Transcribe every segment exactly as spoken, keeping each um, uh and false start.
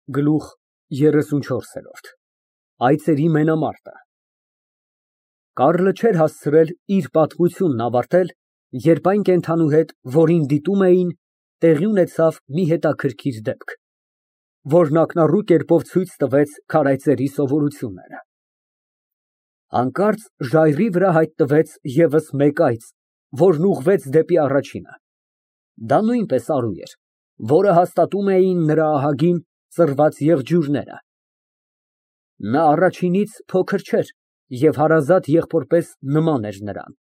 Գլուխ երեսունչորս։ Այծերի մենամարտը Կարլը չէր հասցրել իր պատմությունն ավարտել, երբ այն կենդանու հետ, որին դիտում էին, տեղի ունեցավ մի հետաքրքիր դեպք, որն ակնառու կերպով ցույց տվեց քարայծերի սովորությունները։ Հանկարծ ժայռի վրա հայտնվեց ևս մեկ այծ, որն ուղղվեց դեպի առաջինը։ Դա նույնպես արու էր, որը հաստատում էին նրա ահագին ծռված եղջյուրները։ Նա առաջինից փոքր չէր և հարազատ եղբոր պես նման էր նրան։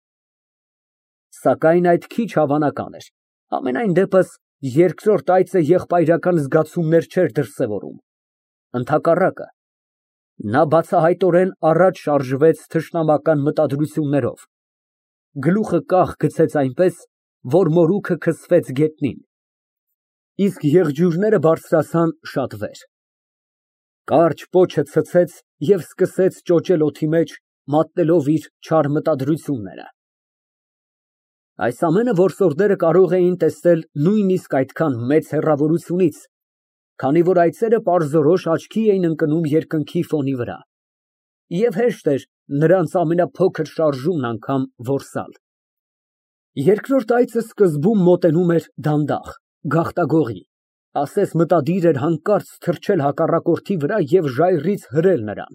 Սակայն այդ քիչ հավանական էր, համենայն դեպս երկրորդ այծը եղբայրական զգացումներ չէր դրսևորում, ընդհակառակը, նա բացահայտորեն առաջ շարժվեց թշնամական մտադրություններով, գլուխը կախ գցեց այնպես, որ մորուքը քսվեց գետնին, իսկ եղջյուրները բարձրացան շատ վեր։ Կարճ պոչը ցցեց և սկսեց ճոճել օդի մեջ, մատնելով իր չար մտադրությունները։ Այս ամենը որսորդները կարող էին տեսնել նույնիսկ այդքան մեծ հեռավորությունից, քանի որ այծերը պարզորոշ աչքի էին ընկնում երկնքի ֆոնի վրա, և հեշտ էր նրանց ամենափոքր շարժումն անգամ որսալ։ Երկրորդ այծը սկզբում մոտենում էր դանդաղ, գաղտագողի, ասես մտադիր էր հանկարծ թռչել հակառակորդի վրա և ժայռից հրել նրան։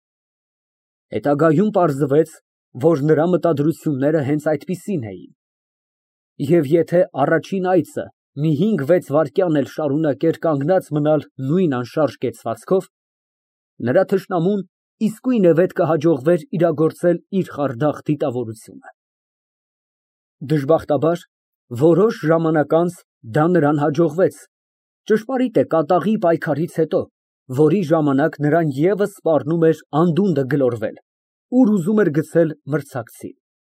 Հետագայում պարզվեց, որ նրա մտադրությունները հենց այդպիսին էին, և եթե առաջին այծը մի հինգ֊վեց վայրկյան էլ շարունակեր կանգնած մնալ նույն անշարժ կեցվածքով, նրա թշնամուն իսկույնևեթ կհաջողվեր իրագործել իր խարդախ դիտավորությունը։ Դժբախտաբար, որոշ ժամանակ անց դա նրան հաջողվեց, ճշմարիտ է, կատաղի պայքարից հետո, որի ժամանակ նրան ևս սպառնում էր անդունդը գլորվել, ուր ուզում էր գցել մրցակցին։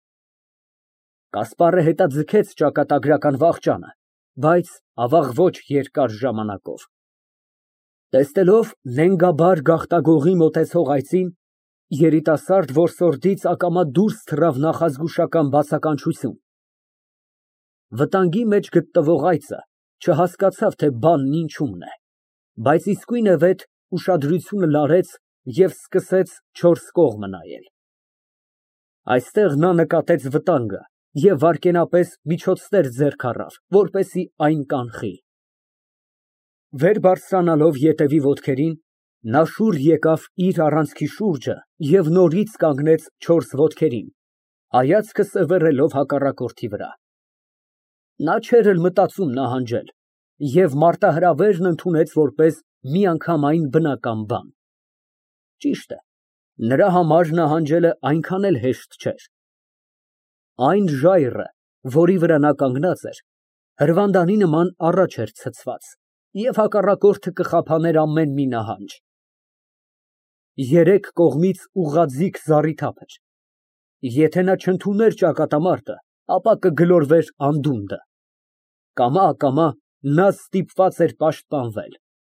Կասպարը հետաձգեց ճակատագրական վախճանը, բայց, ավաղ, ոչ երկար ժամանակով։ Տեսնելով լենգաբար գաղտագողի մոտեցող այծին, երիտասարդ որսորդից ակամա դուրս թռավ նախազգուշական բացականչություն։ Վտանգի մեջ գտնվող այծը չհասկացավ, թե բանն ինչումն է, բայց իսկույնևեթ ուշադրությունը լարեց և սկսեց չորս կողմը նայել։ Այստեղ նա նկատեց վտանգը և վայրկենապես միջոցներ ձեռք առավ, որպեսզի այն կանխի։ Վեր բարձրանալով ետևի ոտքերին, նա շուռ եկավ իր առանցքի շուրջը և նորից կանգնեց չորս ոտքերին, հայացքը սևեռելով հակառակորդի վրա։ Նա չէր էլ մտածում նահանջել և մարտահրավերն ընդունեց որպես միանգամայն բնական բան։ Ճիշտ է, նրա համար նահանջելը այնքան էլ հեշտ չէր։ Այն ժայռը, որի վրա նա կանգնած էր, հրվանդանի նման առաջ էր ցցված, և հակառակորդը կխափաներ ամեն մի նահանջ։ Երեք կողմից ուղղաձիգ զառիթափ էր։ Եթե նա չընդուներ ճակատամարտը, ապա կգլորվեր անդունդը։ Կամա֊ակամա նա ստիպված էր պաշտպանվել։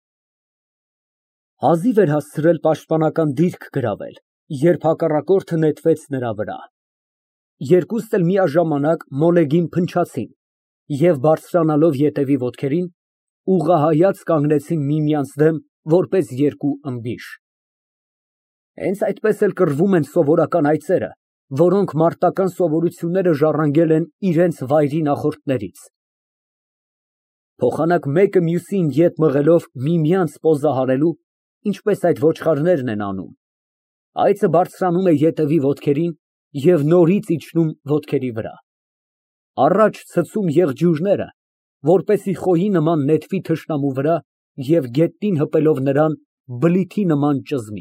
Հազիվ էր հասցրել պաշտպանական դիրք գրավել, երբ հակառակորդը նետվեց նրա վրա։ Երկուսն էլ միաժամանակ մոլեգին փնչացին և, բարձրանալով ետևի ոտքերին, ուղղահայաց կանգնեցին միմյանց դեմ, որպես երկու ըմբիշ։ Հենց այդպես էլ կռվում են սովորական այծերը, որոնք մարտական սովորությունները ժառանգել են իրենց վայրի նախորդներից։ Փոխանակ մեկը մյուսին ետ մղելով միմյանց պոզահարելու, ինչպես այդ ոչխարներն են անում, այծը բարձրանում է ետևի ոտքերին և նորից իջնում ոտքերի վրա, առաջ ցցում եղջյուրները, որպեսզի խոյի նման նետվի թշնամու վրա և գետնին հպելով նրան բլիթի նման ճզմի։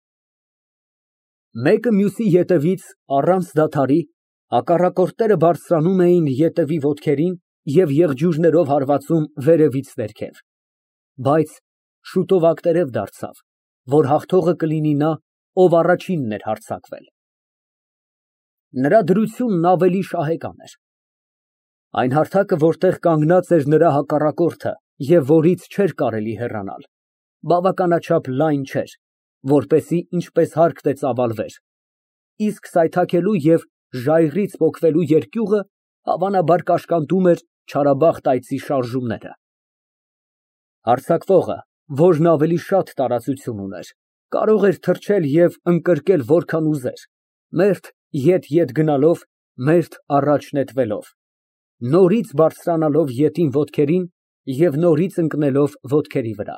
Մեկը մյուսի ետևից, առանց դադարի, հակառակորդները բարձրանում էին ետևի ոտքերին և եղջյուրներով հարվածում վերևից ներքև, բայց շուտով ակտերև դարձավ, որ հաղթողը կլինի նա, ով առաջինն էր հարձակվել։ Նրա դրությունն ավելի շահեկան էր։ Այն հարթակը, որտեղ կանգնած էր նրա հակառակորդը և որից չէր կարելի հեռանալ, բավականաչափ լայն չէր, որպեսզի ինչպես հարկն է ծավալվեր, իսկ սայթաքելու և ժայռից պոկվելու երկյուղը հավանաբար կաշկանդում էր չարաբախտ այծի շարժումները։ Հարձակվողը որն ավելի շատ տարածություն ուներ, կարող էր թռչել և ընկրկել որքան ուզեր, մերթ ետ֊ետ գնալով, մերթ առաջ նետվելով, նորից բարձրանալով ետին ոտքերին և նորից ընկնելով ոտքերի վրա։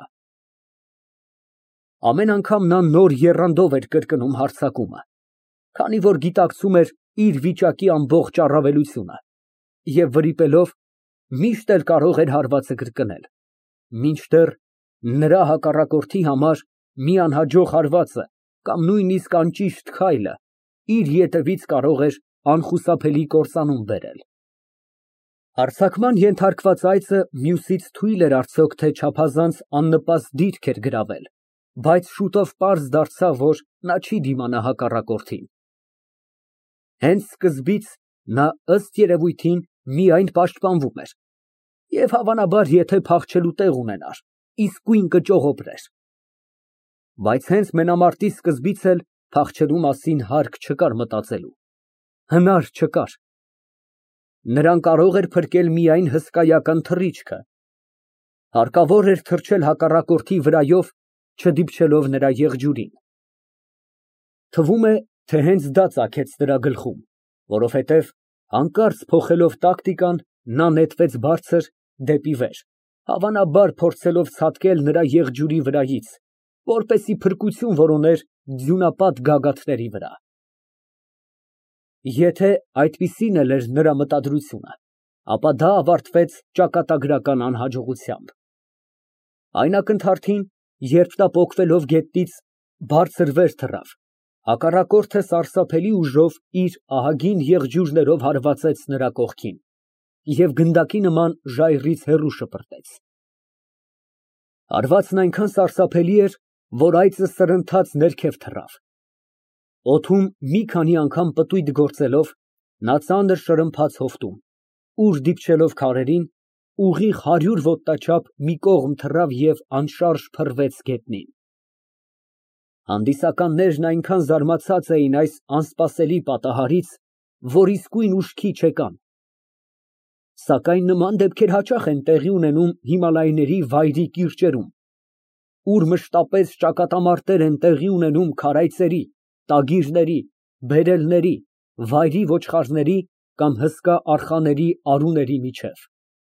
Ամեն անգամ նա նոր եռանդով էր կրկնում հարձակումը, քանի որ գիտակցում էր իր վիճակի ամբողջ առավելությունը և վրիպելով միշտ էլ կարող էր հարվածը կրկնել, մինչդեռ նրա հակառակորդի համար մի անհաջող հարվածը կամ նույնիսկ անճիշտ քայլը իր ետևից կարող էր անխուսափելի կործանում բերել։ Հարձակման ենթարկված այծը մյուսից թույլ էր արդյոք, թե չափազանց աննպաստ դիրք էր գրավել, բայց շուտով պարզ դարձավ, որ նա չի դիմանա հակառակորդին։ Հենց սկզբից նա ըստ երևույթին միայն պաշտպանվում էր և հավանաբար, եթե փախչելու տեղ ունենար, իսկույն կճողոպրեր։ Բայց հենց մենամարտի սկզբից էլ փախչելու մասին հարկ չկար մտածելու, հնար չկար։ Նրան կարող էր փրկել միայն հսկայական թռիչքը, հարկավոր էր թռչել հակառակորդի վրայով, չդիպչելով նրա եղջյուրին։ Թվում է, թե հենց դա ծագեց նրա գլխում, որովհետև հանկարծ փոխելով տակտիկան, նա նետվեց բարձր դեպի վեր, հավանաբար փորձելով ցատկել նրա եղջյուրի վրայից, որպեսզի փրկություն որոներ ձյունապատ գագաթների վրա։ Եթե այդպիսին էլ էր նրա մտադրությունը, ապա դա ավարտվեց ճակատագրական անհաջողությամբ։ Այն ակնթարթին, երբ նա պոկվելով գետնից բարձր վեր թռավ, հակառակորդը սարսափելի ուժով իր ահագին եղջյուրներով հարվածեց նրա կողքին և գնդակի նման ժայռից հեռու շպրտեց։ Հարվածն այնքան սարսափելի էր, որ այծը սրընթաց ներքև թռավ։ Օդում մի քանի անգամ պտույտ գործելով, նա ծանր շրմփաց հովտում, ուր դիպչելով քարերին, ուղիղ հարյուր ոտնաչափ մի կողմ թռավ և անշարժ փռվեց գետնին։ Հանդիսականներն այնքան զարմացած էին այս անսպասելի պատահարից, որ իսկույն ուշքի չեկան։ Սակայն նման դեպքեր հաճախ են տեղի ունենում Հիմալայների վայրի կիրճերում, ուր մշտապես ճակատամարտեր են տեղի ունենում քարայծերի, տագիրների, բերելների, վայրի ոչխարների կամ հսկա արխաների արուների միջև։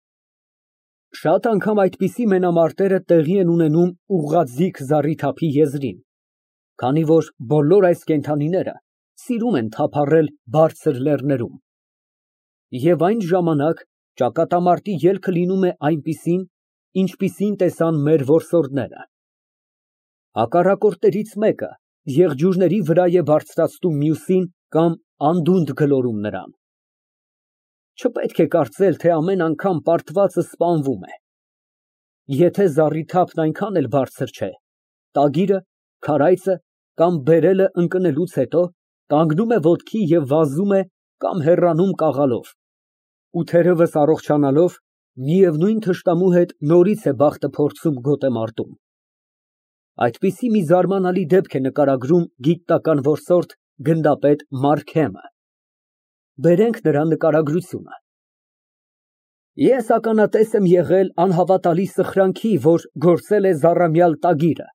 Շատ անգամ այդպիսի մենամարտերը տեղի են ունենում ուղղաձիգ զառիթափի եզրին, քանի որ բոլոր այս կենդանիները սիրում են թափառել բարձր լեռներում, և այն ժամանակ ճակատամարտի ելքը լինում է այնպիսին, ինչպիսին տեսան մեր որսորդները։ Հակառակորդներից մեկը եղջյուրների վրա է բարձրացնում մյուսին կամ անդունդ գլորում նրան։ Չպետք է կարծել, թե ամեն անգամ պարտվածը սպանվում է։ Եթե զառիթափն այնքան էլ բարձր չէ, տագիրը, քարայծը կամ բերելը ընկնելուց հետո կանգնում է ոտքի և վազում է կամ հեռանում կաղալով, ու թերևս առողջանալով, միևնույն թշնամու հետ նորից է բախտը փորձում գոտեմարտում։ Այդպիսի մի զարմանալի դեպք է նկարագրում գիտնական որսորդ գնդապետ Մարքեմը։ Բերենք նրա նկարագրությունը. Ես ականատես եմ եղել անհավատալի սխրանքի, որ գործել է զառամյալ տագիրը։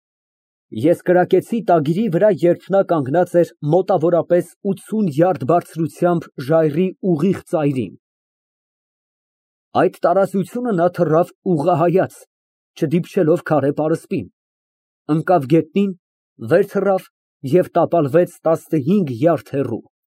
Ես կրակեցի տագիրի վրա, երբ նա կանգնած էր մոտավորապես ութսուն յարդ բարձրությամբ ժայռի ուղիղ ծայրին։ Այդ տարածությունը նա թռավ ուղղահայաց, չդիպչելով քարե պարսպին, ընկավ գետնին, վեր թռավ և տապալվեց տասնհինգ յարդ հեռու։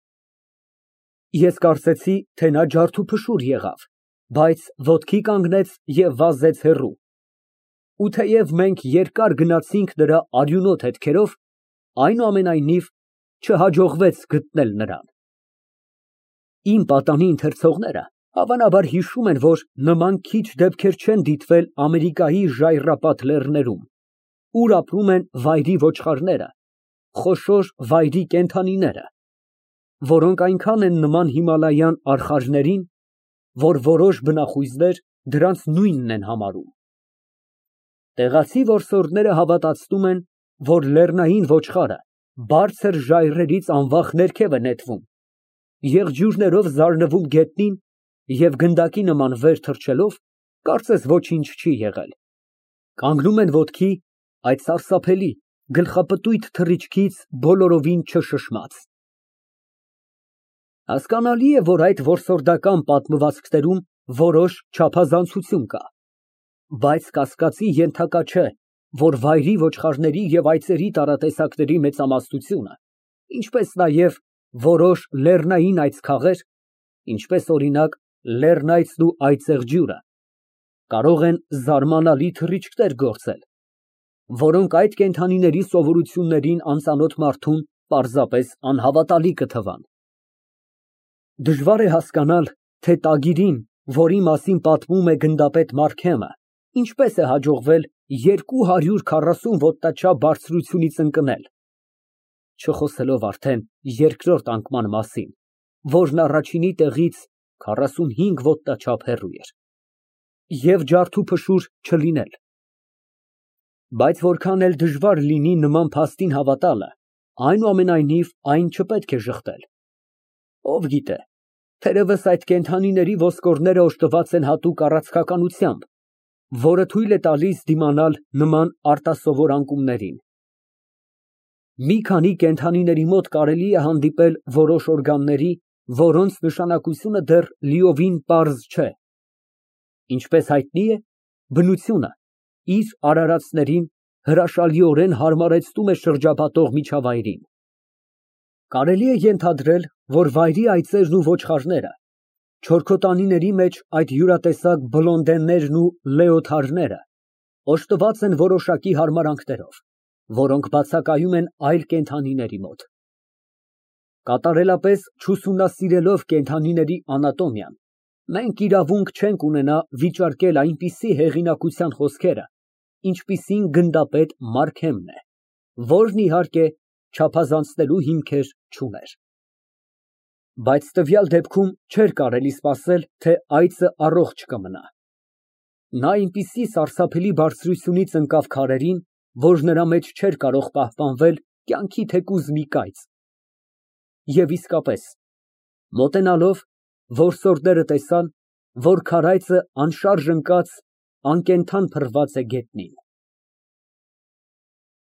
Ես կարծեցի, թե նա ջարդուփշուր եղավ, բայց ոտքի կանգնեց և վազեց հեռու, ու թեև մենք երկար գնացինք նրա արյունոտ հետքերով, այնուամենայնիվ չհաջողվեց գտնել նրան։ Իմ պատանի ընթերցողները հավանաբար հիշում են, որ նման քիչ դեպքեր չեն դիտվել Ամերիկայի ժայռապատ լեռներում, ուր ապրում են վայրի ոչխարները, խոշոր վայրի կենդանիները, որոնք այնքան են նման հիմալայան արխարներին, որ որոշ բնախույզներ դրանց նույնն են համարում։ Տեղացի որսորդները հավատացնում են, որ լեռնային ոչխարը բարձր ժայռերից անվախ ներքև է նետվում, եղջյուրներով զարնվում գետնին և գնդակի նման վեր թռչելով, կարծես ոչինչ չի եղել։ Կանգնում են ոտքի այդ սարսափելի գլխապտույտ թռիչքից բոլորովին չշշմած։ Հասկանալի է, որ այդ որսորդական պատմվածքներում որոշ չափազանցություն կա, բայց կասկածի ենթակա չէ, որ վայրի ոչխարների և այծերի տարատեսակների մեծամասնությունը, ինչպես նաև որոշ լեռնային այծքաղեր, ինչպես օրինակ լեռնայծն ու այծեղջյուրը, կարող են զարմանալի թռիչքներ գործել, որոնք այդ կենդանիների սովորություններին անծանոթ մարդուն պարզապես անհավատալի կթվան։ Դժվար է հասկանալ, թե տագիրին, որի մասին պատմում է գնդապետ Մարքեմը, ինչպես է հաջողվել երկու հարյուր քառասուն ոտնաչափ բարձրությունից ընկնել, չխոսելով արդեն երկրորդ անկման մասին, որն առաջինի տեղից քառասունհինգ ոտնաչափ հեռու էր, և ջարդուփշուր չլինել։ Բայց որքան էլ դժվար լինի նման փաստին հավատալը, այնուամենայնիվ այն չպետք է ժխտել։ Ով գիտե, թերևս այդ կենդանիների ոսկորները օժտված են հատուկ առաձգականությամբ, որը թույլ է տալիս դիմանալ նման արտասովոր անկումներին։ Մի քանի կենդանիների մոտ կարելի է հանդիպել որոշ օրգանների, որոնց նշանակությունը դեռ լիովին պարզ չէ։ Ինչպես հայտնի է, բնությունը իր արարածներին հրաշալիորեն հարմարեցնում է շրջապատող միջավայրին։ Կարելի է ենթադրել, որ վայրի այծերն ու ոչխարները, չորքոտանիների մեջ այդ յուրատեսակ բլոնդեններն ու լեոթարդները, օժտված են որոշակի հարմարանքներով, որոնք բացակայում են այլ կենդանիների մոտ։ Կատարելապես չուսումնասիրելով կենդանիների անատոմիան, մենք իրավունք չենք ունենա վիճարկել այնպիսի հեղինակության խոսքերը, ինչպիսին գնդապետ Մարքեմն է, որն, իհարկե, չափազանցնելու հիմքեր չուներ։ Բայց տվյալ դեպքում չէր կարելի սպասել, թե այծը առողջ կմնա։ Նա այնպիսի սարսափելի բարձրությունից ընկավ քարերին, որ նրա մեջ չէր կարող պահպանվել կյանքի թեկուզ մի կայծ։ Եվ իսկապես, մոտենալով, որսորդները տեսան, որ քարայծը անշարժ ընկած անկենդան փռված է գետնին։